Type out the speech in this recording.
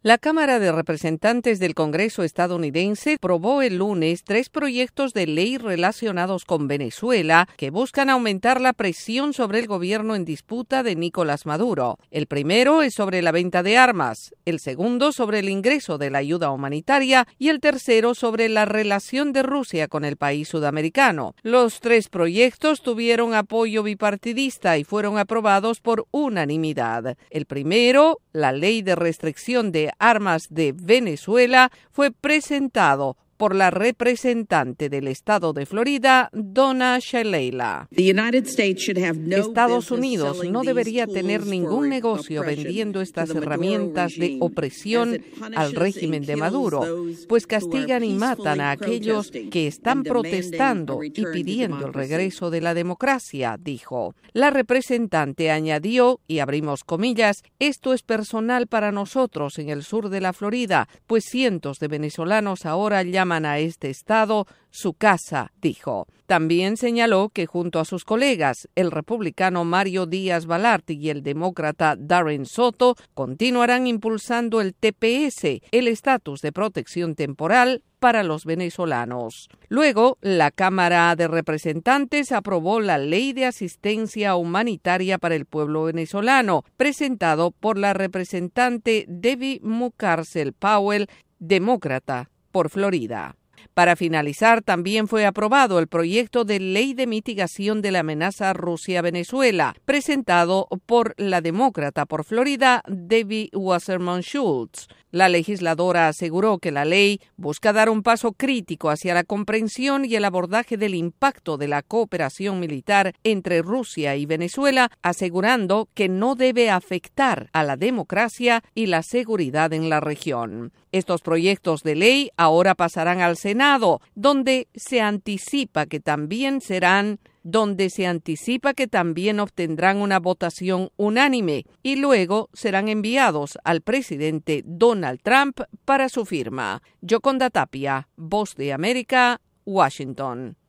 La Cámara de Representantes del Congreso estadounidense aprobó el lunes 3 proyectos de ley relacionados con Venezuela que buscan aumentar la presión sobre el gobierno en disputa de Nicolás Maduro. El primero es sobre la venta de armas, el segundo sobre el ingreso de la ayuda humanitaria y el tercero sobre la relación de Rusia con el país sudamericano. Los 3 proyectos tuvieron apoyo bipartidista y fueron aprobados por unanimidad. El primero, la Ley de Restricción de Armas de Venezuela, fue presentado por la representante del estado de Florida, Donna Shalala. Estados Unidos no debería tener ningún negocio vendiendo estas herramientas de opresión al régimen de Maduro, pues castigan y matan a aquellos que están protestando y pidiendo el regreso de la democracia, dijo. La representante añadió, y abrimos comillas, esto es personal para nosotros en el sur de la Florida, pues cientos de venezolanos ahora llaman a este estado su casa, dijo. También señaló que junto a sus colegas, el republicano Mario Díaz-Balart y el demócrata Darren Soto, continuarán impulsando el TPS, el estatus de protección temporal para los venezolanos. Luego, la Cámara de Representantes aprobó la Ley de Asistencia Humanitaria para el pueblo venezolano, presentado por la representante Debbie Mucarsel Powell, demócrata por Florida. Para finalizar, también fue aprobado el proyecto de ley de mitigación de la amenaza Rusia-Venezuela, presentado por la demócrata por Florida, Debbie Wasserman Schultz. La legisladora aseguró que la ley busca dar un paso crítico hacia la comprensión y el abordaje del impacto de la cooperación militar entre Rusia y Venezuela, asegurando que no debe afectar a la democracia y la seguridad en la región. Estos proyectos de ley ahora pasarán al Senado, donde se anticipa que también obtendrán una votación unánime y luego serán enviados al presidente Donald Trump para su firma. Yoconda Tapia, Voz de América, Washington.